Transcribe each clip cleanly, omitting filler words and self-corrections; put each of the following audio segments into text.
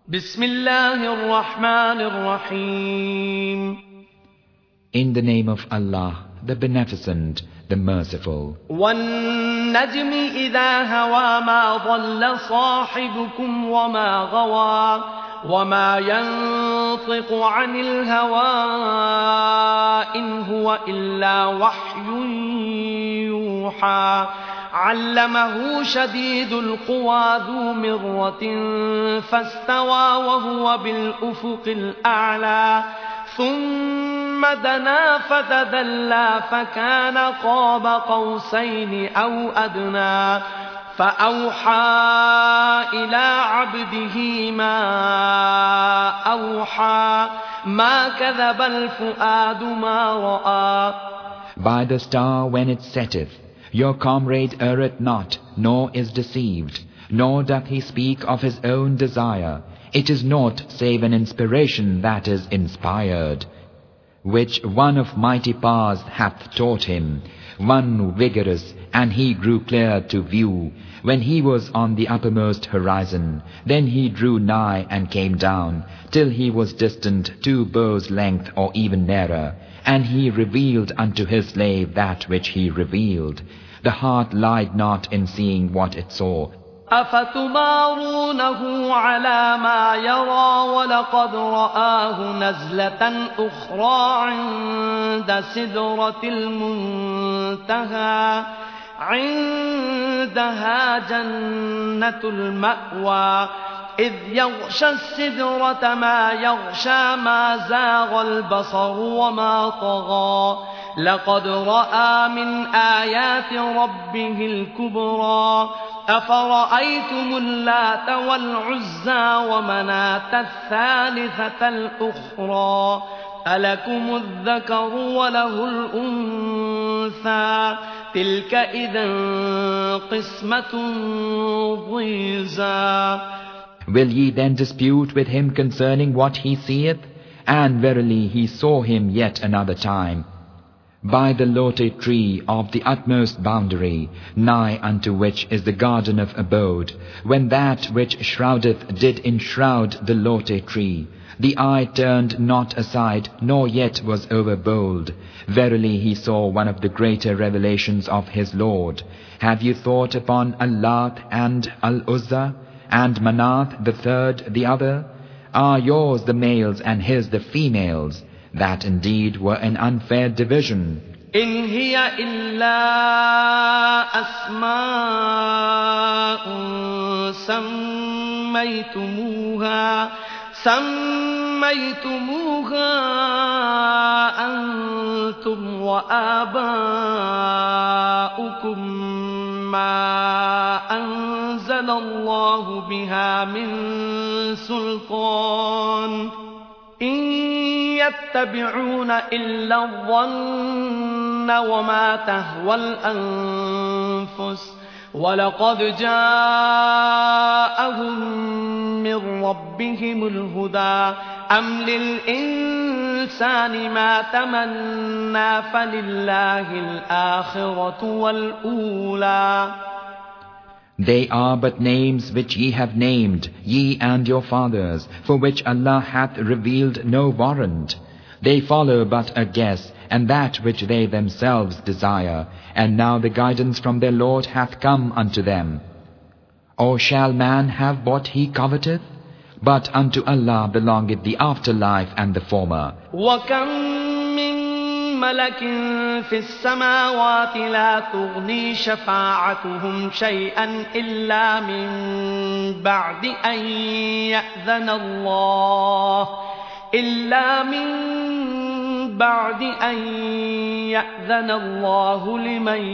بسم الله الرحمن الرحيم. In the name of Allah, the Beneficent, the Merciful. والنجم إذا هوى ما ضل صاحبكم وما غوى وما ينطق عن الهوى إن هو إلا وحي يوحى علمه شديد القوى ذو مرة فاستوى وهو بالأفق الأعلى ثم دنا فتدلى فكان قاب قوسين أو أدنى فأوحى إلى عبده ما أوحى ما كذب الفؤاد ما رأى. By the star when it setteth, your comrade erreth not, nor is deceived, nor doth he speak of his own desire. It is naught save an inspiration that is inspired, which one of mighty powers hath taught him, one vigorous, and he grew clear to view. When he was on the uppermost horizon, then he drew nigh and came down, till he was distant 2 bows' length or even nearer. And he revealed unto his slave that which he revealed. The heart lied not in seeing what it saw. أفتمارونه على ما يرى ولقد رآه نزلة أخرى عند سدرة المنتهى عندها جنة المأوى إذ يغشى السدرة ما يغشى ما زاغ البصر وما طغى لقد رأى من آيات ربه الكبرى أفرأيتم اللات والعزى ومناة الثالثة الأخرى ألكم الذكر وله الأنثى تلك إذا قسمة ضيزى. Will ye then dispute with him concerning what he seeth? And verily he saw him yet another time, by the lote tree of the utmost boundary, nigh unto which is the garden of abode, when that which shroudeth did enshroud the lote tree. The eye turned not aside, nor yet was overbold. Verily he saw one of the greater revelations of his Lord. Have you thought upon Al-Lat and Al-Uzza, and Manath the third the other? Are yours the males and his the females? That indeed were an unfair division. إن هي إلا أسماء سميتموها أنتم وآباؤكم ما أنزل الله بها من سلطان إن يتبعون إلا الظن وما تهوى الأنفس ولقد جاءهم من ربهم الهدى أم للإنسان ما تمنى فلله الآخرة والأولى. They are but names which ye have named, ye and your fathers, for which Allah hath revealed no warrant. They follow but a guess, and that which they themselves desire, and now the guidance from their Lord hath come unto them. Or shall man have what he coveteth? But unto Allah belongeth the afterlife and the former. ملك في السماوات لا تغني شفاعتهم شيئا إلا من بعد أن يأذن الله لمن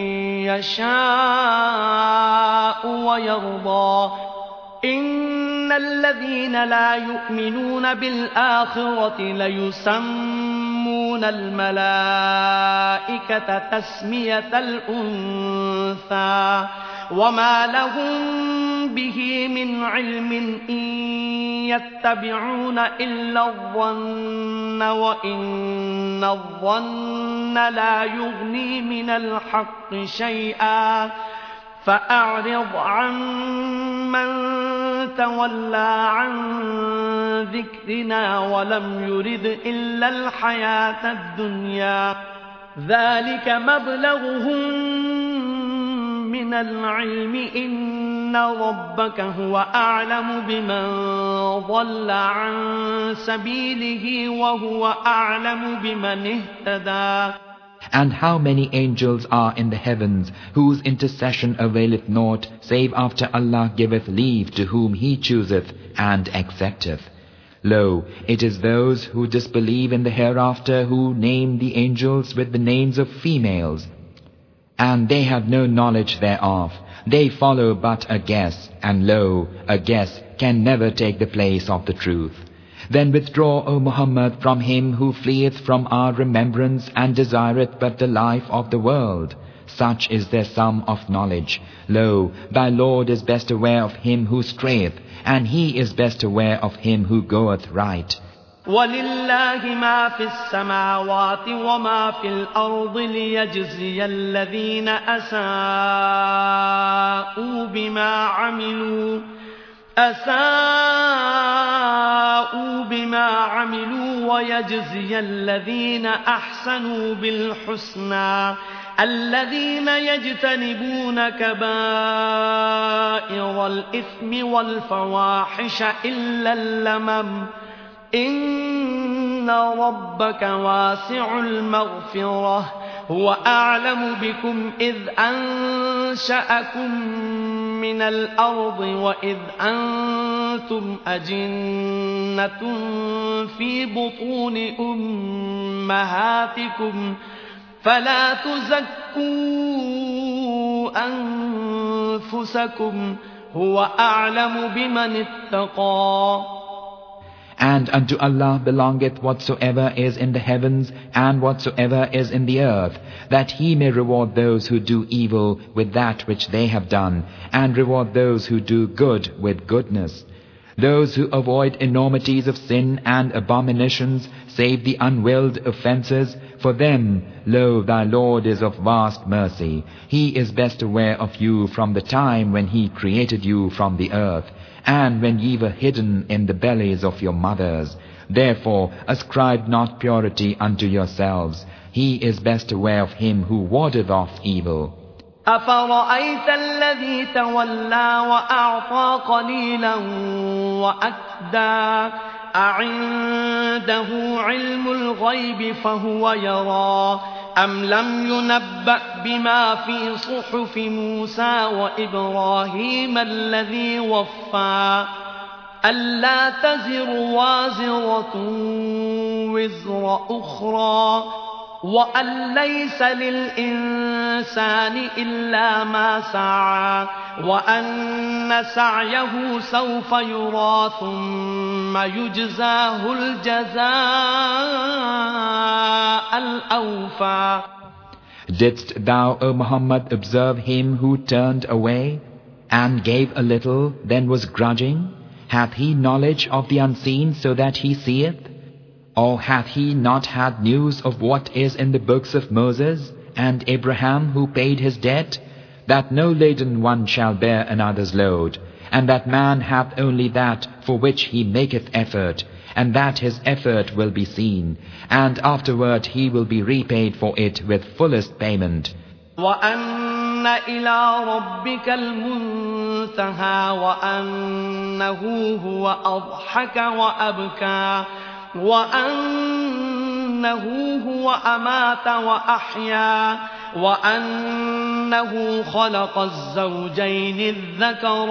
يشاء ويرضى إن الذين لا يؤمنون بالآخرة ليسمون الملائكة تسمية الأنثى وما لهم به من علم إن يتبعون إلا الظن وإن الظن لا يغني من الحق شيئا فأعرض عن من تولى عن ذكرنا ولم يرد إلا الحياة الدنيا ذلك مبلغهم من العلم إن ربك هو أعلم بمن ضل عن سبيله وهو أعلم بمن اهتدى. And how many angels are in the heavens, whose intercession availeth naught, save after Allah giveth leave to whom He chooseth and accepteth. Lo, it is those who disbelieve in the hereafter who name the angels with the names of females, and they have no knowledge thereof. They follow but a guess, and lo, a guess can never take the place of the truth. Then withdraw, O Muhammad, from him who fleeth from our remembrance and desireth but the life of the world. Such is their sum of knowledge. Lo, thy Lord is best aware of him who strayeth, and He is best aware of him who goeth right. وَلِلَّهِ مَا فِي السَّمَاوَاتِ وَمَا فِي الْأَرْضِ لِيَجْزِيَ الَّذِينَ أَسَاءُوا بما عملوا ويجزي الذين أحسنوا بالحسنى الذين يجتنبون كبائر الإثم والفواحش إلا اللمم إن ربك واسع المغفرة هو أعلم بكم إذ أنشأكم من الأرض وإذ أنتم أجنة في بطون أمهاتكم فلا تزكوا أنفسكم هو أعلم بمن اتقى. And unto Allah belongeth whatsoever is in the heavens and whatsoever is in the earth, that He may reward those who do evil with that which they have done, and reward those who do good with goodness. Those who avoid enormities of sin and abominations, save the unwilled offences, for them, lo, thy Lord is of vast mercy. He is best aware of you from the time when He created you from the earth, and when ye were hidden in the bellies of your mothers. Therefore ascribe not purity unto yourselves. He is best aware of him who wardeth off evil. أفرأيت الذي تولى وأعطى قليلا وأكدى أعنده علم الغيب فهو يرى أم لم ينبأ بما في صحف موسى وإبراهيم الذي وفى ألا تزر وازرة وزر أخرى وأن ليس للإنسان إلا ما سعى وأن سعيه سوف يرى ثم يجزاه الجزاء الأوفى. Didst thou, O Muhammad, observe him who turned away and gave a little, then was grudging? Hath he knowledge of the unseen so that he seeth? Or hath he not had news of what is in the books of Moses and Abraham who paid his debt, that no laden one shall bear another's load, and that man hath only that for which he maketh effort, and that his effort will be seen, and afterward he will be repaid for it with fullest payment. وَأَنَّ إِلَى رَبِّكَ الْمُنْتَهَى وَأَنَّهُ هُوَ أَضْحَكَ وَأَبْكَى وَأَنَّهُ هُوَ أَمَاتَ وَأَحْيَا وَأَنَّهُ خَلَقَ الزَّوْجَيْنِ الذَّكَرَ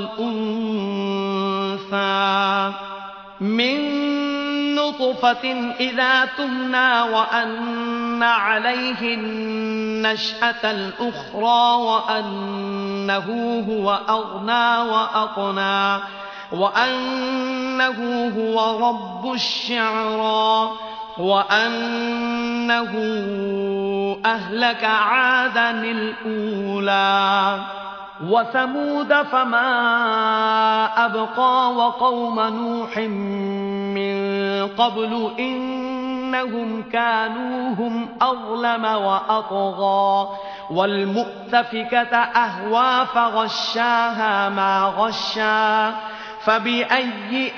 وَالْأُنثَى مِن نُّطْفَةٍ إِذَا تُمْنَىٰ وَأَنَّ عَلَيْهِ النَّشْأَةَ الْأُخْرَىٰ وَأَنَّهُ هُوَ أَغْنَىٰ وَأَقْنَىٰ وَأَنَّهُ هُوَ رَبُّ الشِّعْرَىٰ وَأَنَّهُ أَهْلَكَ عَادًا الْأُولَىٰ وَثَمُودَ فَمَا أَبْقَىٰ وَقَوْمَ نُوحٍ مِّن قَبْلُ إِنَّهُمْ كَانُوا هُمْ أَظْلَمَ وَأَطْغَىٰ وَالْمُؤْتَفِكَةَ أَهْوَىٰ فَغَشَّاهَا مَا غَشَّىٰ فبأي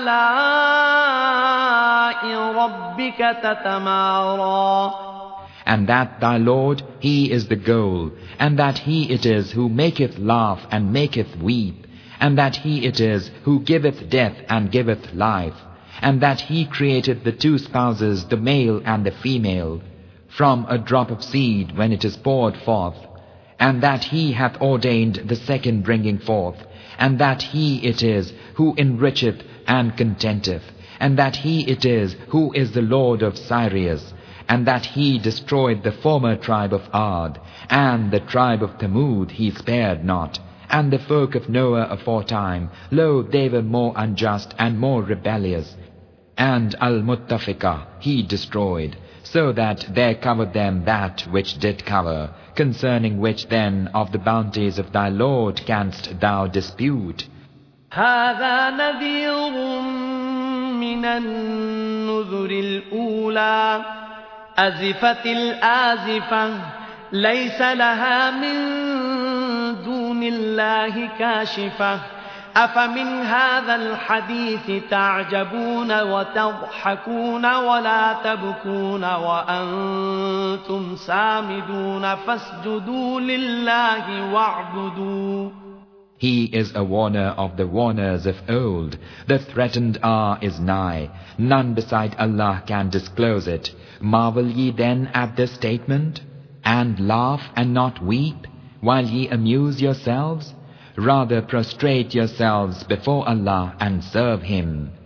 آلاء ربك تتمارى. And that thy Lord, He is the goal, and that He it is who maketh laugh and maketh weep, and that He it is who giveth death and giveth life, and that He created the two spouses, the male and the female, from a drop of seed when it is poured forth, and that He hath ordained the second bringing forth, and that He it is who enricheth and contenteth, and that He it is who is the Lord of Sirius, and that He destroyed the former tribe of Ad, and the tribe of Thamud He spared not, and the folk of Noah aforetime, lo, they were more unjust and more rebellious. And Al-Muttafiqah He destroyed, so that there covered them that which did cover, concerning which then of the bounties of thy Lord canst thou dispute. هذا نذير من النذر الأولى أزفت الآزفة ليس لها من دون الله كاشفة أفمن هذا الحديث تعجبون وتضحكون ولا تبكون وأنتم سامدون فاسجدوا لله واعبدوا. He is a warner of the warners of old. The threatened hour is nigh. None beside Allah can disclose it. Marvel ye then at this statement? And laugh and not weep, while ye amuse yourselves? Rather prostrate yourselves before Allah and serve Him.